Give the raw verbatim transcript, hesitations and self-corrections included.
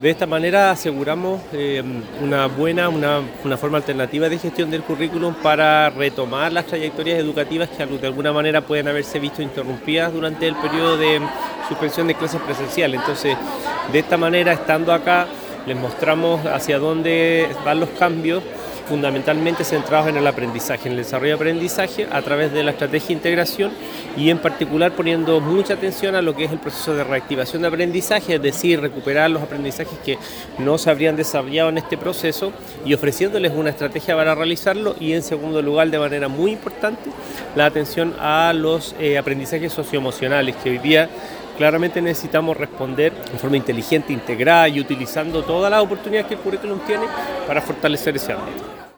De esta manera aseguramos eh, una buena, una, una forma alternativa de gestión del currículum para retomar las trayectorias educativas que de alguna manera pueden haberse visto interrumpidas durante el periodo de suspensión de clases presenciales. Entonces, de esta manera, estando acá, les mostramos hacia dónde van los cambios, fundamentalmente centrados en el aprendizaje, en el desarrollo de aprendizaje a través de la estrategia de integración y en particular poniendo mucha atención a lo que es el proceso de reactivación de aprendizaje, es decir, recuperar los aprendizajes que no se habrían desarrollado en este proceso y ofreciéndoles una estrategia para realizarlo, y en segundo lugar, de manera muy importante, la atención a los eh, aprendizajes socioemocionales que hoy día claramente necesitamos responder de forma inteligente, integrada y utilizando todas las oportunidades que el currículum tiene para fortalecer ese ámbito.